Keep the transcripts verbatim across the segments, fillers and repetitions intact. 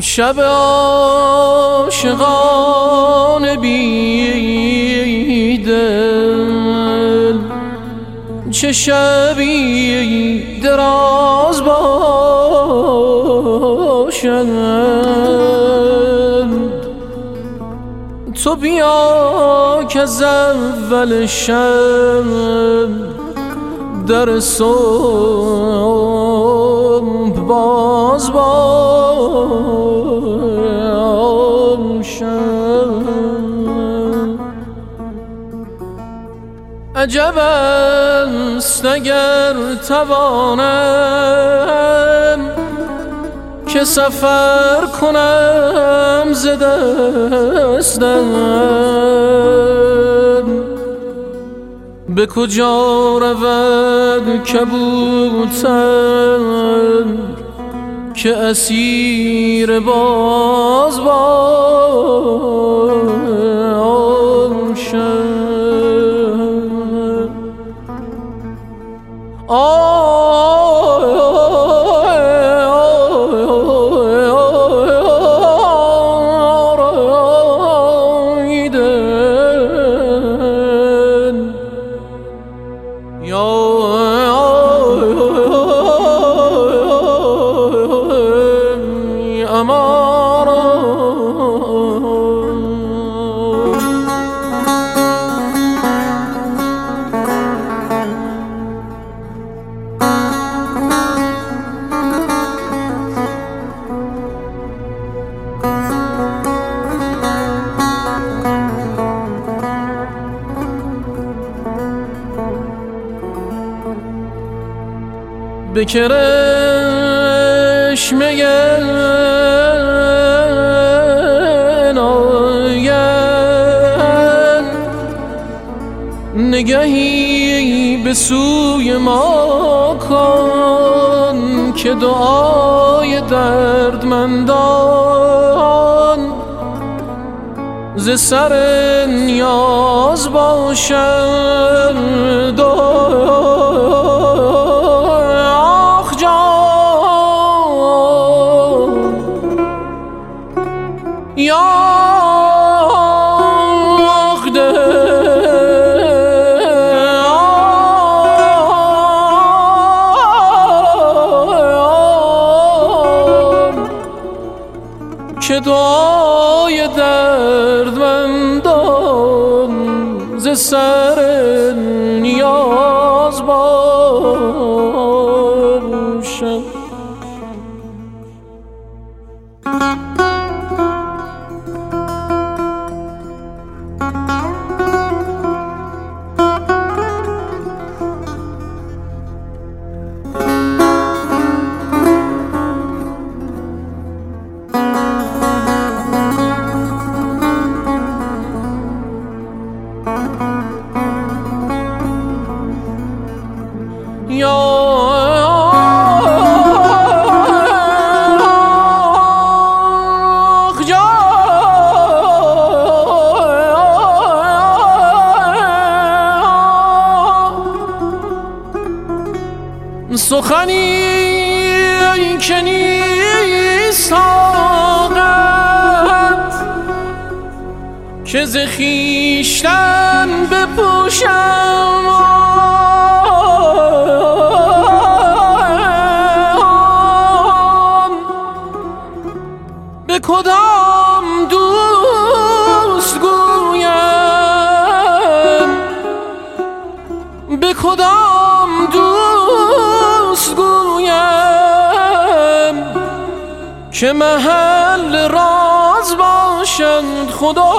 شب عاشقان بیدل، چه شبی دراز باشد. تو بیا که از اول شب در صبح باز باشد. عجب است اگر توانم که سفر کنم ز دستم. به کجا رود کبوتر که اسیر باز باشد. به کرشمه ناید نگهی به سوی ما کن که دعای دردمندان ز سر نیاز باشد. که دعای دردمندان ز سر نیاز باشد. سخنی که نیست طاقت که ز خویشتن بپوشم. به کدام دوست گویم، به کدام دوست گویم که محل راز باشد خدا.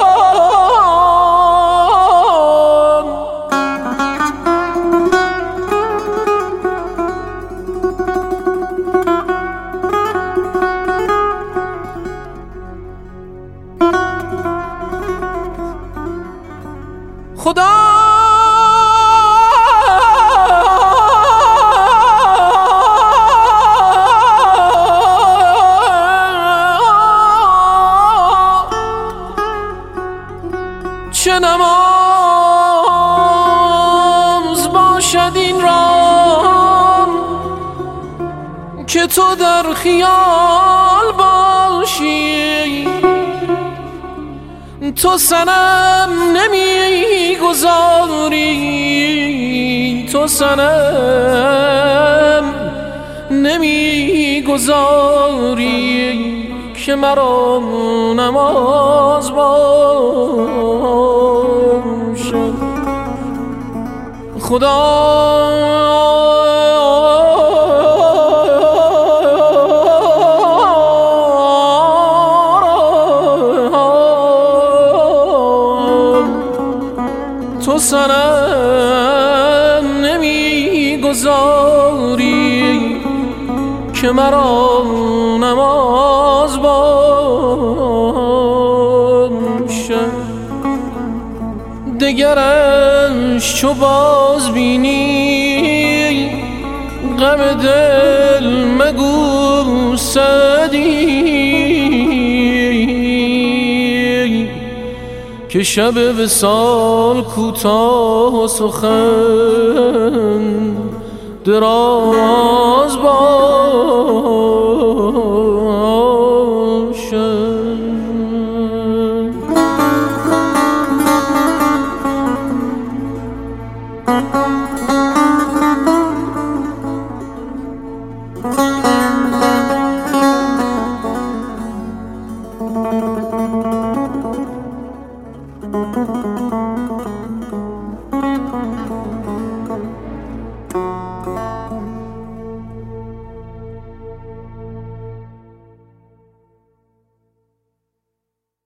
خدا چه نماز باشد این راه که تو در خیال باش باشی، تو سنم نمیگذاری، تو سنم نمیگذاری که مرا نماز باشد. خدا تو سنم نمیگذاری که مرا نماز باشد. دگرش چو باز بینی غم دل مگو سعدی، که شب وصال کوتاه و سخن دراز باشد.